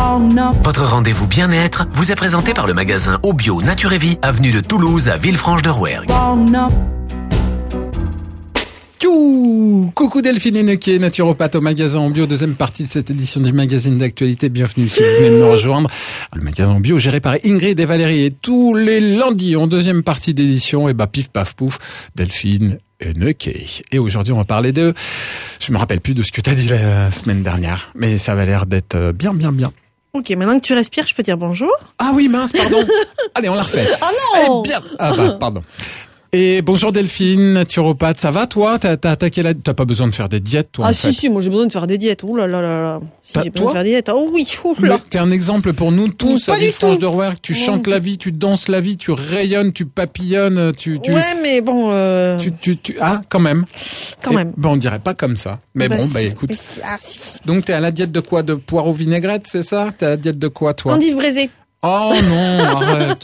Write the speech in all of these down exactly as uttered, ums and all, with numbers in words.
Votre rendez-vous bien-être vous est présenté par le magasin Obio Nature et Vie, avenue de Toulouse à Villefranche-de-Rouergue. Tchou, coucou Delphine Hennequet, naturopathe au magasin en bio, deuxième partie de cette édition du magazine d'actualité. Bienvenue si vous venez de nous rejoindre. Le magasin en bio géré par Ingrid et Valérie, et tous les lundis en deuxième partie d'édition, et bah pif paf pouf, Delphine Hennequet. Et aujourd'hui on va parler de, je me rappelle plus de ce que tu as dit la semaine dernière, mais ça va l'air d'être bien bien bien. Ok, maintenant que tu respires, je peux dire bonjour. Ah oui, mince, pardon. Allez, on la refait. Ah non. Allez, bien. Ah bah, pardon. Et bonjour Delphine, naturopathe, ça va toi? T'as, t'as attaqué la... T'as pas besoin de faire des diètes toi? Ah en si fait. si, moi j'ai besoin de faire des diètes. Ouh là là là là. Si T'as- j'ai besoin toi de faire des diètes. Oh oui, ouh là. Mais t'es un exemple pour nous tous Pas à du Villefranche-de-Rouergue. Tu Non. chantes la vie, tu danses la vie, tu rayonnes, tu papillonnes, tu... tu... Ouais, mais bon. Euh... Tu, tu, tu... Ah, quand même. Quand Et- même. Bon, on dirait pas comme ça. Mais Bah, bon, si, bah écoute. mais si, ah, si. Donc t'es à la diète de quoi? De poireaux vinaigrette, c'est ça? T'es à la diète de quoi toi? Endive braisée. Oh non, arrête.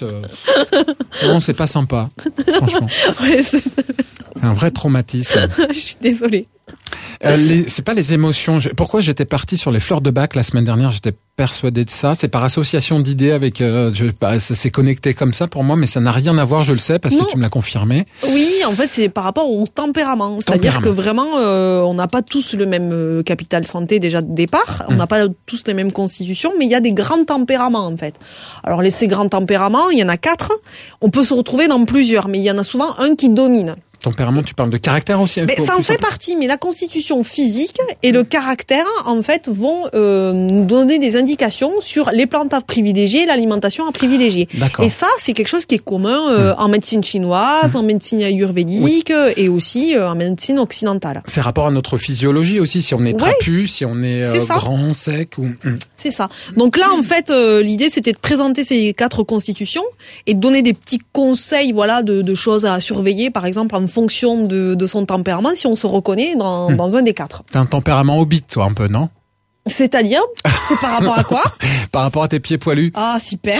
Non, c'est pas sympa, franchement. Ouais, c'est... C'est un vrai traumatisme. je suis désolée. Euh, les, c'est pas les émotions. Je- pourquoi j'étais parti sur les fleurs de bac la semaine dernière? J'étais persuadé de ça. C'est par association d'idées avec. Euh, je, bah, ça s'est connecté comme ça pour moi, mais ça n'a rien à voir. Je le sais parce Non. que tu me l'as confirmé. Oui, en fait, c'est par rapport au tempérament. C'est-à-dire Tempérament. que vraiment, euh, on n'a pas tous le même euh, capital santé déjà de départ. On Mmh. n'a pas tous les mêmes constitutions, mais il y a des grands tempéraments en fait. Alors les, ces grands tempéraments, il y en a quatre. On peut se retrouver dans plusieurs, mais il y en a souvent un qui domine. Tempérament, tu parles de caractère aussi. Mais Faut ça en plus fait simple. partie, mais la constitution physique et le caractère, en fait, vont euh, nous donner des indications sur les plantes à privilégier et l'alimentation à privilégier. D'accord. Et ça, c'est quelque chose qui est commun euh, en médecine chinoise, en médecine ayurvédique et aussi euh, en médecine occidentale. C'est rapport à notre physiologie aussi. Si on est Ouais. trapu, si on est, euh, C'est ça. grand, sec ou. Hum. C'est ça. Donc là, en fait, euh, l'idée, c'était de présenter ces quatre constitutions et de donner des petits conseils, voilà, de, de choses à surveiller, par exemple, en fonction de, de son tempérament, si on se reconnaît dans, Mmh. dans un des quatre. T'as un tempérament hobbit, toi, un peu, non? C'est-à-dire, c'est par rapport à quoi? Par rapport à tes pieds poilus. Ah, super.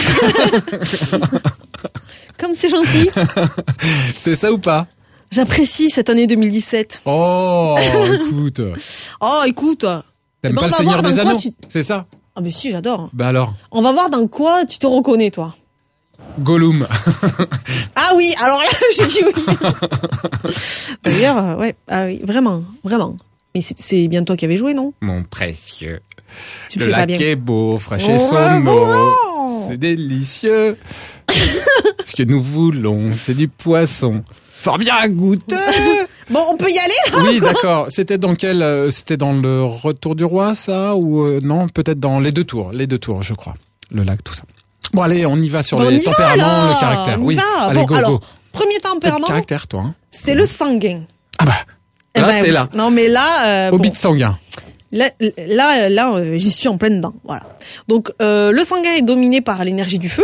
Comme c'est gentil. C'est ça ou pas? J'apprécie cette année deux mille dix-sept. Oh, écoute. Oh, écoute. T'aimes Eh ben, pas on le va Seigneur voir des dans quoi Anneaux? tu- C'est ça? Ah, mais si, j'adore. Bah alors, On va voir dans quoi tu te reconnais, toi. Gollum. Ah oui, alors là, j'ai dit oui. D'ailleurs, euh, ouais, ah oui, vraiment, vraiment. Mais c'est, c'est bien toi qui avais joué, non? Mon précieux. Tu le Le fais pas lac bien. est beau, fraîche Oh, et son eau. vraiment. C'est délicieux. Ce que nous voulons, c'est du poisson. Fort bien à goûter. Bon, on peut y aller, là? Oui, d'accord. C'était dans quel, euh, c'était dans le Retour du Roi, ça? Ou, euh, non, peut-être dans les deux tours. Les deux tours, je crois. Le lac, tout ça. Bon, allez, on y va sur Bon, on les y va, tempéraments, alors. le caractère. On y Oui. va. Allez, Bon, go, alors, go. premier T'as du tempérament, caractère, toi, hein? c'est le sanguin. Ah bah. Eh Là, ben t'es oui. là. Non, mais là, euh, Hobbit bon, sanguin. là, là, là, euh, j'y suis en plein dedans. Voilà. Donc, euh, le sanguin est dominé par l'énergie du feu.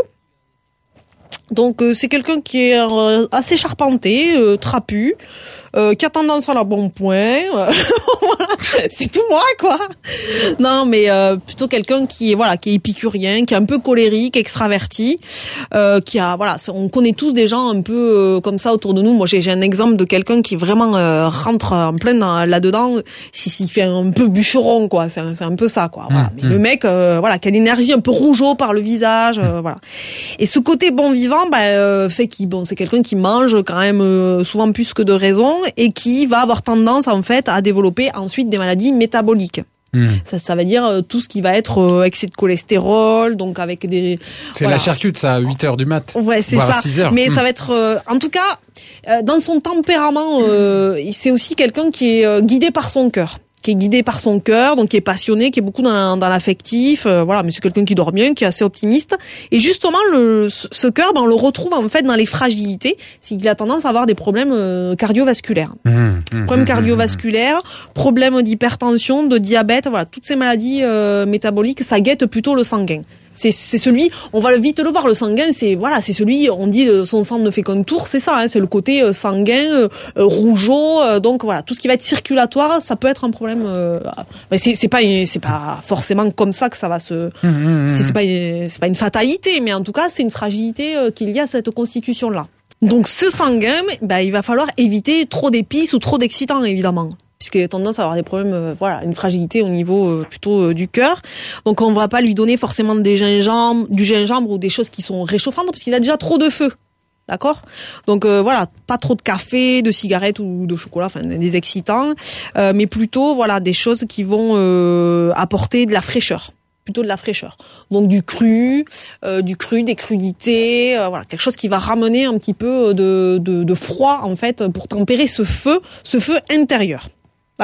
Donc, euh, c'est quelqu'un qui est euh, assez charpenté, euh, trapu, euh, qui a tendance à la bon point. Voilà. C'est tout moi, quoi. Non, mais euh, plutôt quelqu'un qui est voilà, qui est épicurien, qui est un peu colérique, extraverti, euh, qui a voilà, on connaît tous des gens un peu euh, comme ça autour de nous. Moi, j'ai, j'ai un exemple de quelqu'un qui vraiment euh, rentre en plein dans- là-dedans, s'il s'il fait un peu bûcheron, quoi. C'est un, c'est un peu ça, quoi. Voilà. Mais le mec, euh, voilà, qui a l'énergie un peu rougeau par le visage, euh, voilà. Et ce côté bon vivant, bah, euh, fait qu'il bon, c'est quelqu'un qui mange quand même euh, souvent plus que de raison et qui va avoir tendance en fait à développer ensuite des maladies métaboliques. Hmm. Ça, ça veut dire euh, tout ce qui va être euh, excès de cholestérol, donc avec des. C'est voilà. la charcute, ça, à huit heures du mat. Ouais, c'est voire à ça. six heures. Mais Hmm. ça va être, euh, en tout cas, euh, dans son tempérament, euh, c'est aussi quelqu'un qui est euh, guidé par son cœur. qui est guidé par son cœur, donc qui est passionné, qui est beaucoup dans, dans l'affectif, euh, voilà, mais c'est quelqu'un qui dort bien, qui est assez optimiste. Et justement, le, ce, ce cœur, ben, on le retrouve en fait dans les fragilités, c'est qu'il a tendance à avoir des problèmes euh, cardiovasculaires. Mmh, mmh, Problèmes mmh, cardiovasculaires, problèmes d'hypertension, de diabète, voilà, toutes ces maladies euh, métaboliques, ça guette plutôt le sanguin. C'est, c'est celui, on va vite le voir, le sanguin, c'est voilà, c'est celui, on dit euh, son sang ne fait qu'un tour, c'est ça, hein, c'est le côté euh, sanguin, euh, euh, rougeau, euh, donc voilà, tout ce qui va être circulatoire, ça peut être un problème. Euh, mais c'est, c'est pas, une, c'est pas forcément comme ça que ça va se, mmh, mmh, c'est, c'est pas, une, c'est pas une fatalité, mais en tout cas, c'est une fragilité euh, qu'il y a à cette constitution-là. Donc ce sanguin, bah, il va falloir éviter trop d'épices ou trop d'excitants, évidemment. puisqu'il a tendance à avoir des problèmes, euh, voilà, une fragilité au niveau euh, plutôt euh, du cœur. Donc on va pas lui donner forcément des gingembre, du gingembre ou des choses qui sont réchauffantes, parce qu'il a déjà trop de feu. D'accord ? Donc euh, voilà, pas trop de café, de cigarettes ou de chocolat, enfin des excitants, euh, mais plutôt voilà des choses qui vont euh, apporter de la fraîcheur, plutôt de la fraîcheur. Donc du cru, euh, du cru, des crudités, euh, voilà quelque chose qui va ramener un petit peu de, de de froid en fait pour tempérer ce feu, ce feu intérieur. D'accord ?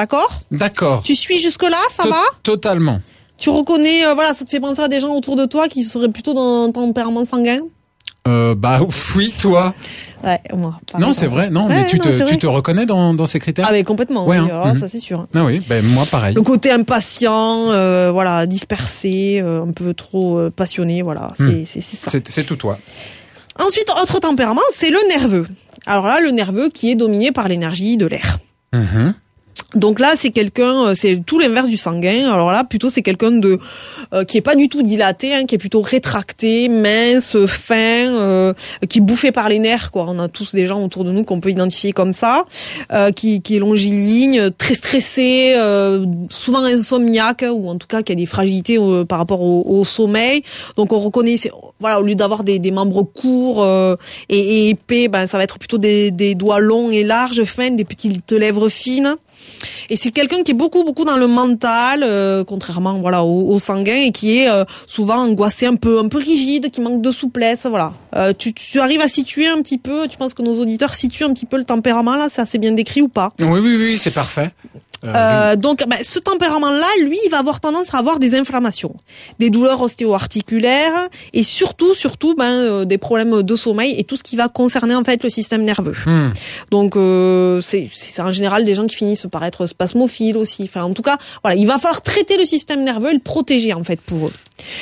D'accord. Tu suis jusque là, ça To- va ? Totalement. Tu reconnais, euh, voilà, ça te fait penser à des gens autour de toi qui seraient plutôt d'un tempérament sanguin ? Euh, bah oui, toi. Ouais, moi. Non, c'est vrai. Non, Ouais, mais tu non, te, c'est tu vrai. te reconnais dans, dans ces critères? Ah, mais complètement. Ouais, oui, hein. alors, Mhm. ça c'est sûr. Ah oui, ben moi pareil. Le côté impatient, euh, voilà, dispersé, euh, un peu trop euh, passionné, voilà, c'est, Hmm. c'est, c'est ça. C'est, c'est tout toi. Ensuite, autre tempérament, c'est le nerveux. Alors là, le nerveux qui est dominé par l'énergie de l'air. Mhm. Donc là, c'est quelqu'un, euh, c'est tout l'inverse du sanguin. Alors là, plutôt, c'est quelqu'un de euh, qui est pas du tout dilaté, hein, qui est plutôt rétracté, mince, fin, euh, qui est bouffé par les nerfs, quoi. On a tous des gens autour de nous qu'on peut identifier comme ça, euh, qui, qui est longiligne, très stressé, euh, souvent insomniaque, ou en tout cas qui a des fragilités euh, par rapport au, au sommeil. Donc on reconnaît, c'est, voilà, au lieu d'avoir des, des membres courts euh, et, et épais, ben ça va être plutôt des, des doigts longs et larges, fins, des petites lèvres fines. Et c'est quelqu'un qui est beaucoup beaucoup dans le mental, euh, contrairement voilà au, au sanguin, et qui est euh, souvent angoissé, un peu un peu rigide, qui manque de souplesse. Voilà. Euh, tu, tu arrives à situer un petit peu. Tu penses que nos auditeurs situent un petit peu le tempérament là? C'est assez bien décrit ou pas? Oui, oui, oui, c'est parfait. Euh, Euh, donc, ben, ce tempérament-là, lui, il va avoir tendance à avoir des inflammations, des douleurs ostéo-articulaires et surtout, surtout, ben, euh, des problèmes de sommeil et tout ce qui va concerner en fait le système nerveux. hmm. Donc, euh, c'est, c'est en général des gens qui finissent par être spasmophiles aussi. Enfin, en tout cas, voilà, il va falloir traiter le système nerveux et le protéger en fait pour eux.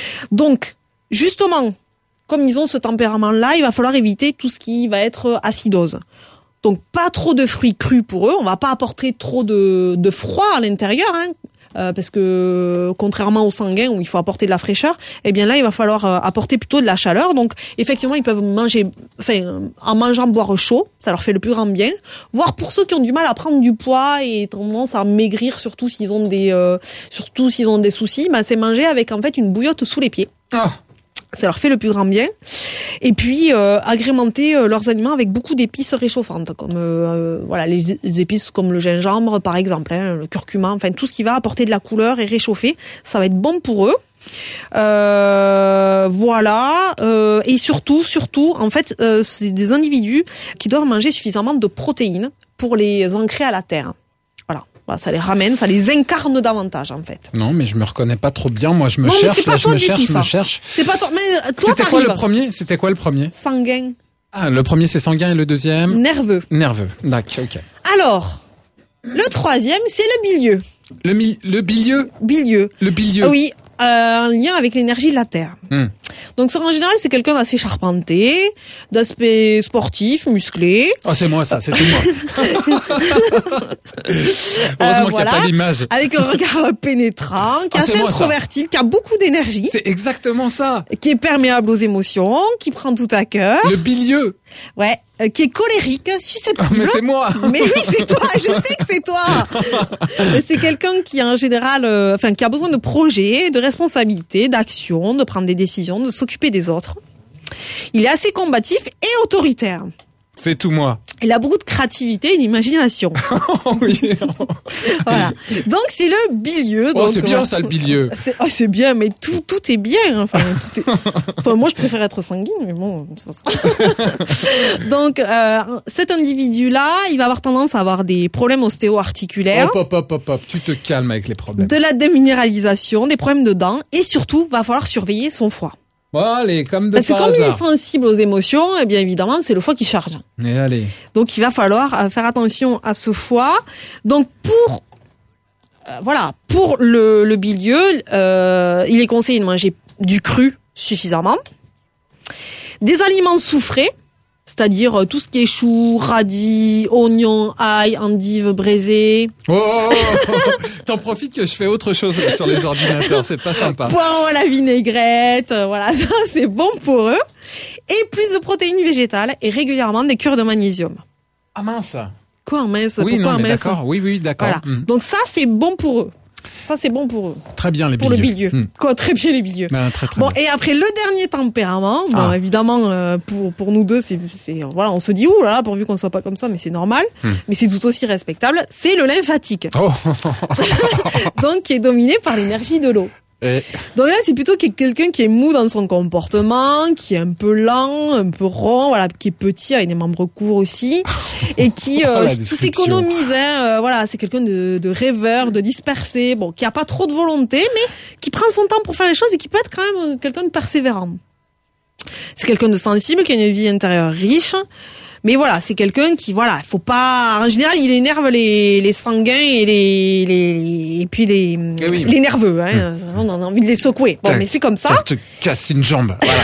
Donc, justement, comme ils ont ce tempérament-là, il va falloir éviter tout ce qui va être acidose. Donc pas trop de fruits crus pour eux, on va pas apporter trop de, de froid à l'intérieur, hein, euh, parce que contrairement au sanguin où il faut apporter de la fraîcheur, eh bien là il va falloir euh, apporter plutôt de la chaleur. Donc effectivement ils peuvent manger, enfin en mangeant boire chaud, ça leur fait le plus grand bien. Voire pour ceux qui ont du mal à prendre du poids et tendance à maigrir, surtout s'ils ont des, euh, surtout s'ils ont des soucis, ben c'est manger avec en fait une bouillotte sous les pieds. Ah. Ça leur fait le plus grand bien. Et puis euh, agrémenter euh, leurs aliments avec beaucoup d'épices réchauffantes, comme euh, voilà les, les épices comme le gingembre par exemple, hein, le curcuma, enfin tout ce qui va apporter de la couleur et réchauffer, ça va être bon pour eux. Euh, voilà. Euh, et surtout, surtout, en fait, euh, c'est des individus qui doivent manger suffisamment de protéines pour les ancrer à la terre. Voilà. Voilà, ça les ramène, ça les incarne davantage en fait. Non, mais je me reconnais pas trop bien. Moi, je me Non, mais cherche, c'est pas là, je toi me du cherche, tout, je ça. me cherche. C'est pas toi, mais toi C'était quoi t'arrives. le premier? C'était quoi le premier? Sanguin, Ah, le premier c'est sanguin et le deuxième nerveux. nerveux. D'accord, ok. Alors, le troisième, c'est le bilieux. Le mi- le bilieux, Bilieux. le bilieux. Ah oui, euh, un lien avec l'énergie de la Terre. Hmm. Donc, ça, en général, c'est quelqu'un d'assez charpenté, d'aspect sportif, musclé. Oh, c'est moi ça, c'est tout moi. Heureusement Euh, qu'il n'y voilà. a pas d'image. Avec un regard pénétrant, qui est Ah, c'est assez moi, ça. introverti, qui a beaucoup d'énergie, C'est exactement ça. qui est perméable aux émotions, qui prend tout à cœur, Le bilieux. ouais, euh, qui est colérique, Ah, susceptible. mais c'est moi. Mais oui, c'est toi, je sais que c'est toi. C'est quelqu'un qui, en général, euh, enfin, qui a besoin de projets, de responsabilités, d'actions, de prendre des décisions, de s'occuper des autres. Il est assez combatif et autoritaire. C'est tout moi. Il a beaucoup de créativité et d'imagination. Oh, oui. Voilà. Donc, c'est le bilieux. Oh, donc, c'est bien voilà. ça le bilieux. C'est, oh, c'est bien, mais tout, tout est bien. Enfin, tout est... enfin, moi, je préfère être sanguine, mais bon. de toute façon. Donc, euh, cet individu-là, il va avoir tendance à avoir des problèmes ostéo-articulaires, Hop, hop, hop, hop, hop. Tu te calmes avec les problèmes. de la déminéralisation, des problèmes de dents, et surtout, va falloir surveiller son foie. Bon, allez, comme de Parce que par comme il est hasard. sensible aux émotions, eh bien évidemment, c'est le foie qui charge. Et allez. Donc, il va falloir euh, faire attention à ce foie. Donc, pour euh, voilà, pour le, le bilieux, euh, il est conseillé de manger du cru suffisamment, des aliments soufrés, c'est-à-dire euh, tout ce qui est choux, radis, oignons, ail, endives braisées, Oh, oh, oh, oh. T'en profites que je fais autre chose sur les ordinateurs, c'est pas sympa. poireaux à la vinaigrette, euh, voilà, ça c'est bon pour eux. Et plus de protéines végétales et régulièrement des cures de magnésium. Ah mince. quoi, mince, oui, pourquoi non, mais mince. d'accord, oui, oui, d'accord. Voilà. Mm. Donc ça, c'est bon pour eux. Ça, c'est bon pour eux. Très bien, les pour bilieux. le bilieux. Mm. Quoi, très bien les bilieux. Ben, très, très Bon, bien. et après le dernier tempérament, bon, Ah. évidemment, euh, pour pour nous deux, c'est c'est voilà, on se dit ouh là là, pourvu qu'on soit pas comme ça, mais c'est normal. Mm. Mais c'est tout aussi respectable. C'est le lymphatique, Oh. donc qui est dominé par l'énergie de l'eau. Et, Donc là, c'est plutôt quelqu'un qui est mou dans son comportement, qui est un peu lent, un peu rond, voilà, qui est petit avec des membres courts aussi, et qui, euh, Oh, la qui description. s'économise. Hein, euh, voilà, c'est quelqu'un de, de rêveur, de dispersé, bon, qui a pas trop de volonté, mais qui prend son temps pour faire les choses et qui peut être quand même euh, quelqu'un de persévérant. C'est quelqu'un de sensible, qui a une vie intérieure riche. Mais voilà, c'est quelqu'un qui, voilà, faut pas, en général, il énerve les, les sanguins et les, les, et puis les, Eh oui. les nerveux, hein. On a envie de les secouer. Bon, Tiens, mais c'est comme ça. je te casse une jambe. Voilà.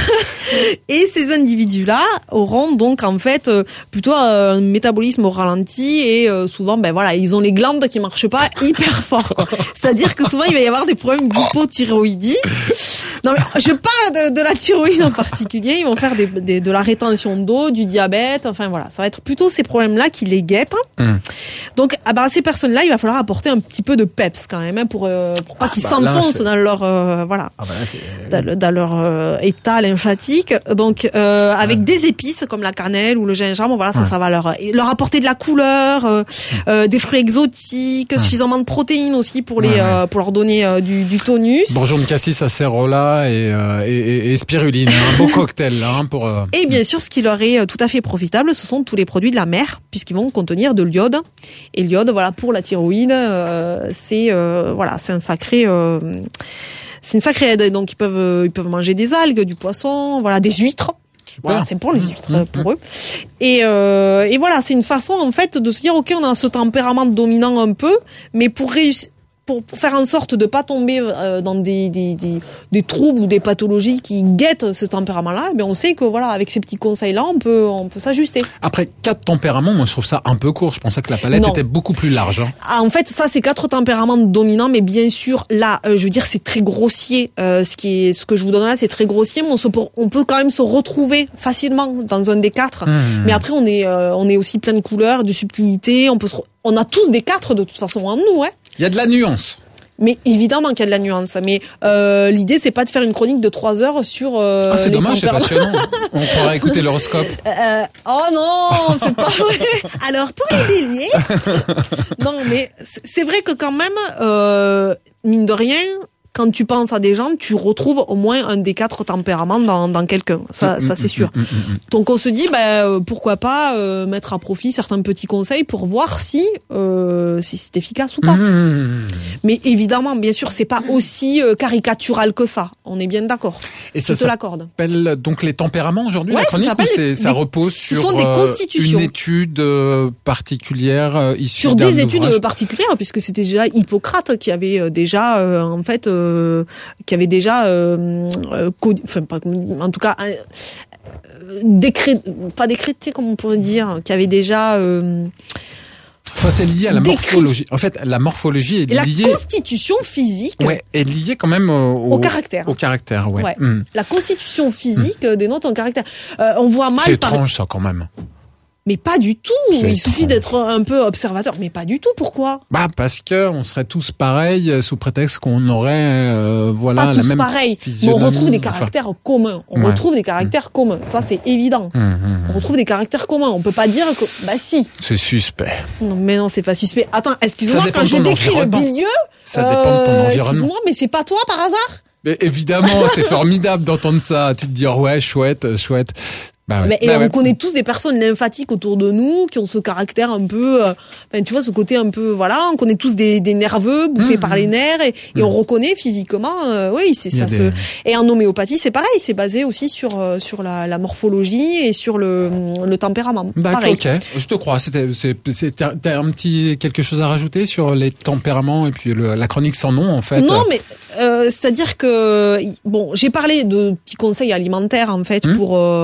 Et ces individus-là auront donc, en fait, euh, plutôt un métabolisme au ralenti et euh, souvent, ben voilà, ils ont les glandes qui marchent pas hyper fort, quoi. C'est-à-dire que souvent, il va y avoir des problèmes d'hypothyroïdie. Non, mais je parle de, de la thyroïde en particulier. Ils vont faire des, des, de la rétention d'eau, du diabète. Enfin, voilà. Ça va être plutôt ces problèmes-là qui les guettent. Mm. Donc, ah bah, à ces personnes-là, il va falloir apporter un petit peu de peps quand même, hein, pour, euh, pour pas qu'ils bah, là, s'enfoncent c'est- dans leur, euh, voilà, Ah ben là, c'est... dans, le- dans leur euh, état lymphatique. Donc, euh, avec Ouais. des épices comme la cannelle ou le gingembre, voilà, ça, Ouais. ça va leur, leur apporter de la couleur, euh, euh, des fruits exotiques, suffisamment de protéines aussi pour les, Ouais, ouais. euh, pour leur donner euh, du, du tonus. Bourgeon de cassis, acérola et, euh, et, et, et spiruline. Un beau cocktail, là, hein, pour... euh, Et bien sûr, ce qui leur est euh, tout à fait profitable, ce sont tous les produits de la mer, puisqu'ils vont contenir de l'iode. Et l'iode, voilà, pour la thyroïde, euh, c'est euh, voilà, c'est un sacré, euh, c'est une sacrée aide. Donc ils peuvent, euh, ils peuvent manger des algues, du poisson, voilà, des huîtres. Super. Voilà, c'est bon les huîtres Mmh, euh, pour eux. Et, euh, et voilà, c'est une façon en fait de se dire ok, on a ce tempérament dominant un peu, mais pour réussir. Pour pour faire en sorte de pas tomber euh, dans des, des, des, des troubles ou des pathologies qui guettent ce tempérament-là, eh bien on sait que voilà, avec ces petits conseils-là, on peut, on peut s'ajuster. Après, quatre tempéraments, moi je trouve ça un peu court. Je pensais que la palette Non. était beaucoup plus large. Hein. Ah, en fait, ça c'est quatre tempéraments dominants, mais bien sûr, là, euh, je veux dire, c'est très grossier. Euh, ce qui est, ce que je vous donne là, c'est très grossier, mais on, se, on peut quand même se retrouver facilement dans un des quatre. Mmh. Mais après, on est, euh, on est aussi plein de couleurs, de subtilité. On peut se, re- on a tous des quatre de toute façon en nous, hein. Il y a de la nuance. Mais évidemment qu'il y a de la nuance. Mais euh, l'idée, c'est pas de faire une chronique de trois heures sur. Euh, Ah, c'est les dommage, c'est tempéraments. passionnant. On pourrait écouter l'horoscope. Euh, oh non, c'est pas vrai. Alors pour les béliers, non mais c'est c'est vrai que quand même, euh, mine de rien, quand tu penses à des gens, tu retrouves au moins un des quatre tempéraments dans, dans quelqu'un. Ça, ça c'est sûr. Mm, mm, mm, mm. Donc on se dit, ben euh, pourquoi pas euh, mettre à profit certains petits conseils pour voir si euh, si c'est efficace ou pas. Mmh. Mais évidemment, bien sûr, c'est pas aussi euh, caricatural que ça. On est bien d'accord. Et ça Je te l'accorde. s'appelle donc les tempéraments aujourd'hui, Ouais, la ça chronique, ou s'appelle c'est- les- ça des- repose ce sur sont des euh, constitutions. une étude euh, particulière euh, issue Sur d'un des études ouvrage. particulières, puisque c'était déjà Hippocrate qui avait euh, déjà, euh, en fait, euh, qui avait déjà, euh, euh, co- enfin, pas, en tout cas, euh, décré, pas décrété, comme on pourrait dire, qui avait déjà euh, Enfin, c'est lié à la décrit- morphologie. En fait, la morphologie est la liée, constitution physique. ouais, est liée quand même au, Au caractère. Au caractère, ouais. Ouais. Mm. La constitution physique euh, dénote un caractère. Euh, on voit mal C'est par- étrange ça quand même. mais pas du tout. C'est Il suffit étrange. d'être un peu observateur, mais pas du tout. Pourquoi? Bah parce que on serait tous pareils euh, sous prétexte qu'on aurait euh, voilà Pas la tous même pareils. Mais on physionomie, retrouve des enfin. caractères communs. On Ouais. retrouve des caractères communs. Ça, c'est évident. Hum, hum, On retrouve des caractères communs. On peut pas dire que, bah si. C'est suspect. Non, mais non, c'est pas suspect. Attends, excuse-moi, Ça dépend quand de j'ai ton décrit le environnement. bilieu, Ça dépend de ton euh, environnement. excuse-moi, mais c'est pas toi par hasard? Mais évidemment, c'est formidable d'entendre ça. Tu te dis, oh ouais, chouette, chouette. Bah ouais. Mais, et Bah on ouais. connaît tous des personnes lymphatiques autour de nous qui ont ce caractère un peu, euh, enfin, tu vois, ce côté un peu, voilà, on connaît tous des, des nerveux bouffés Mmh. par les nerfs et, et Mmh. on reconnaît physiquement, euh, oui, c'est Il y a ça. des- Se... Et en homéopathie, c'est pareil, c'est basé aussi sur euh, sur la, la morphologie et sur le, le tempérament. D'accord, Pareil. ok. Je te crois. C'était, c'est, c'est, t'as t'as un petit quelque chose à rajouter sur les tempéraments et puis le, la chronique sans nom en fait. Non, mais euh, c'est-à-dire que bon, j'ai parlé de petits conseils alimentaires en fait Mmh. pour euh, pour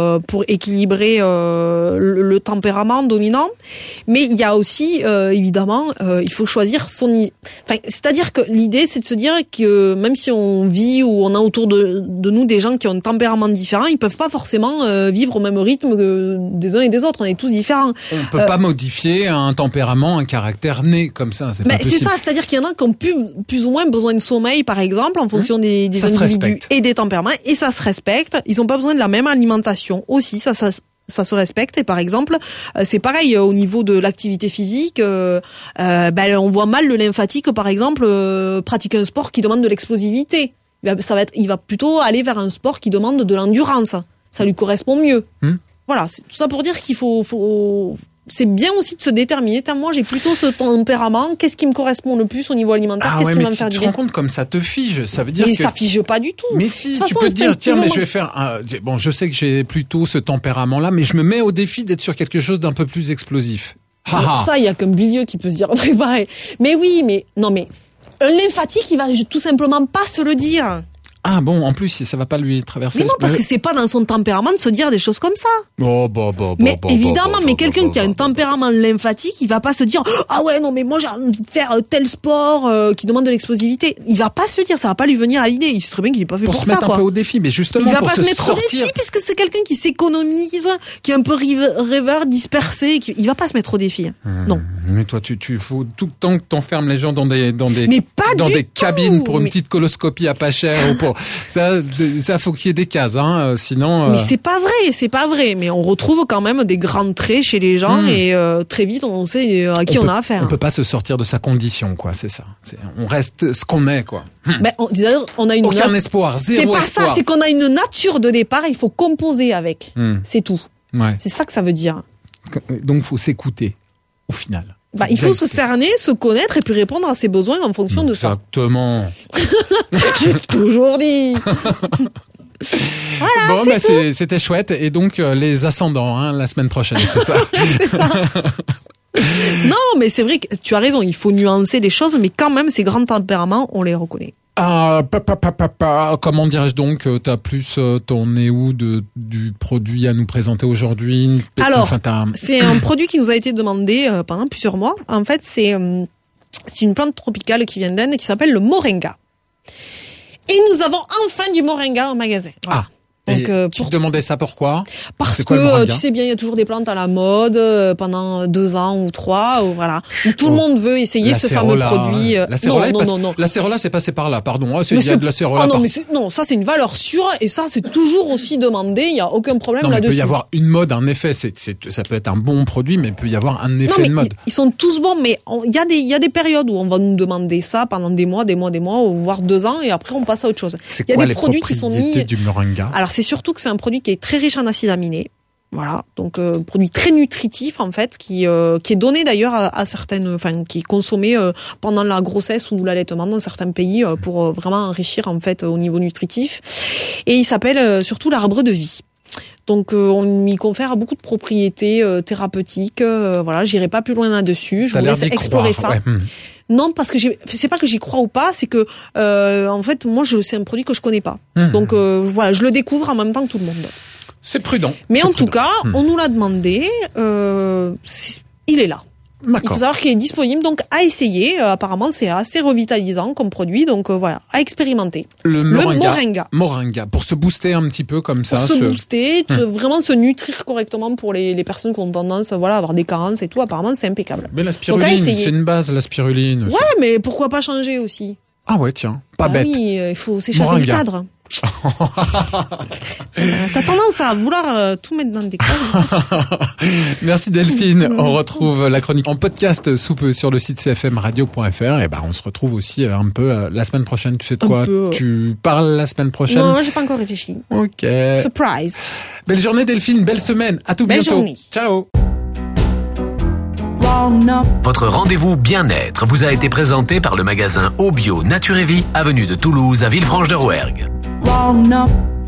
équilibrer euh, le, le tempérament dominant. Mais il y a aussi, euh, évidemment, euh, il faut choisir son... Enfin, c'est-à-dire que l'idée, c'est de se dire que même si on vit ou on a autour de, de nous des gens qui ont un tempérament différent, ils peuvent pas forcément euh, vivre au même rythme que des uns et des autres. On est tous différents. On peut euh, pas modifier un tempérament, un caractère né comme ça. C'est, mais pas c'est possible. ça, c'est-à-dire qu'il y en a qui ont plus, plus ou moins besoin de sommeil, par exemple, en fonction mmh. des, des individus et des tempéraments, et ça se respecte. Ils ont pas besoin de la même alimentation aussi, ça, ça, ça se respecte. Et par exemple, euh, c'est pareil euh, au niveau de l'activité physique. Euh, euh, ben, on voit mal le lymphatique, par exemple, euh, pratiquer un sport qui demande de l'explosivité. Ça va être, il va plutôt aller vers un sport qui demande de l'endurance. Ça lui correspond mieux. Mmh. Voilà, c'est tout ça pour dire qu'il faut, faut c'est bien aussi de se déterminer. Tiens, moi, j'ai plutôt ce tempérament. Qu'est-ce qui me correspond le plus au niveau alimentaire? Ah Qu'est-ce ouais, qui mais va me faire tu du te bien? rends compte comme ça te fige. Ça veut dire mais que... ça fige pas du tout. Mais si, tu façon, peux te dire, tiens, mais je vais faire un... Bon, je sais que j'ai plutôt ce tempérament-là, mais je me mets au défi d'être sur quelque chose d'un peu plus explosif. Ha, ça, il y a qu'un bilieu qui peut se dire un truc pareil. Mais oui, mais... Non, mais... Un lymphatique, il va tout simplement pas se le dire. Ah bon, en plus, ça va pas lui traverser. Mais non, parce que c'est pas dans son tempérament de se dire des choses comme ça. Oh, bah, bah, mais bah, évidemment, bah, mais bah, quelqu'un bah, qui a un bah, tempérament lymphatique, il va pas se dire ah ouais non mais moi j'ai envie de faire tel sport euh, qui demande de l'explosivité. Il va pas se dire, ça va pas lui venir à l'idée. Il sait très bien qu'il est pas fait pour, pour ça. Pour se mettre quoi. un peu au défi, mais justement il va pour pas se, se mettre sortir... au défi puisque c'est quelqu'un qui s'économise, qui est un peu rêveur, dispersé. Qui... Il va pas se mettre au défi. Mmh, non. Mais toi, tu, tu faut tout le temps que t'enfermes les gens dans des dans des mais pas dans du des tout. cabines pour mais... une petite coloscopie à pas cher ou pour ça. Ça faut qu'il y ait des cases, hein. Sinon. Mais euh... c'est pas vrai, c'est pas vrai. Mais on retrouve quand même des grands traits chez les gens mmh. et euh, très vite on sait à qui on, on peut, a affaire. On peut pas se sortir de sa condition, quoi. C'est ça. C'est, on reste ce qu'on est, quoi. Ben, on, on a une aucun nat... espoir, zéro espoir. C'est pas espoir. ça, c'est qu'on a une nature de départ. Il faut composer avec. Mmh. C'est tout. Ouais. C'est ça que ça veut dire. Donc faut s'écouter. Au final. Bah, il faut se cerner, se connaître et puis répondre à ses besoins en fonction Exactement. de ça. Exactement. J'ai toujours dit. Voilà, bon, c'est bah, c'est, c'était chouette. Et donc, euh, les ascendants, hein, la semaine prochaine, c'est ça. C'est ça. Non, mais c'est vrai que tu as raison, il faut nuancer les choses, mais quand même, ces grands tempéraments, on les reconnaît. Ah, papa, papa, papa, comment dirais-je donc, t'as plus euh, ton nez où de, du produit à nous présenter aujourd'hui? Alors, enfin, t'as... c'est un produit qui nous a été demandé euh, pendant plusieurs mois. En fait, c'est, euh, c'est une plante tropicale qui vient d'Inde qui s'appelle le moringa. Et nous avons enfin du moringa au magasin. Voilà. Ah. Donc, euh, tu pour... te demandais ça pourquoi? Parce c'est quoi, que tu sais bien, il y a toujours des plantes à la mode euh, pendant deux ans ou trois, ou voilà. Où tout oh. le monde veut essayer la ce cérola, fameux produit. La cérola, non, non, non, non. La cérola, c'est passé par là, pardon. Oh, c'est, il y a de la cérola. Ah non, par... mais c'est... non, ça c'est une valeur sûre et ça c'est toujours aussi demandé. Il y a aucun problème non, mais là-dessus. Il peut y avoir une mode, un effet. C'est, c'est, ça peut être un bon produit, mais il peut y avoir un effet non, mais de mode. Ils sont tous bons, mais il y a des, il y a des périodes où on va nous demander ça pendant des mois, des mois, des mois, voire deux ans, et après on passe à autre chose. C'est il y a quoi des les produits qui sont mis. Du moringa? Alors c'est surtout que c'est un produit qui est très riche en acides aminés. Voilà, donc euh, produit très nutritif en fait, qui euh, qui est donné d'ailleurs à, à certaines, enfin qui est consommé euh, pendant la grossesse ou l'allaitement dans certains pays euh, pour euh, vraiment enrichir en fait au niveau nutritif. Et il s'appelle euh, surtout l'arbre de vie. Donc euh, on y confère beaucoup de propriétés euh, thérapeutiques. Euh, voilà, j'irai pas plus loin là-dessus. Je T'as vous l'air laisse d'y explorer croire, ça. Ouais. Non, parce que j'ai... c'est pas que j'y crois ou pas, c'est que euh, en fait moi je c'est un produit que je connais pas. Mmh. Donc euh, voilà, je le découvre en même temps que tout le monde. C'est prudent. Mais c'est en prudent. tout cas, mmh. on nous l'a demandé. Euh, il est là. D'accord. Il faut savoir qu'il est disponible, donc à essayer. Euh, apparemment, c'est assez revitalisant comme produit, donc euh, voilà, à expérimenter. Le moringa. Le moringa. Moringa, pour se booster un petit peu comme ça. Pour se, se... booster, hum. se, vraiment se nutrir correctement pour les, les personnes qui ont tendance, voilà, à avoir des carences et tout. Apparemment, c'est impeccable. Mais la spiruline, c'est une base, la spiruline. Ouais, c'est... mais pourquoi pas changer aussi? Ah ouais, tiens, pas ah bête. Oui, il faut s'échapper du cadre. euh, t'as tendance à vouloir euh, tout mettre dans des cases. Merci Delphine. On retrouve la chronique en podcast sous peu sur le site c f m radio point f r. Et ben on se retrouve aussi un peu la semaine prochaine. Tu sais de quoi peu, tu parles la semaine prochaine? Non, j'ai pas encore réfléchi. Ok. Surprise. Belle journée Delphine, belle semaine. À tout belle bientôt. Journée. Ciao. Votre rendez-vous bien-être vous a été présenté par le magasin Au Bio Nature et Vie, avenue de Toulouse à Villefranche de Rouergue.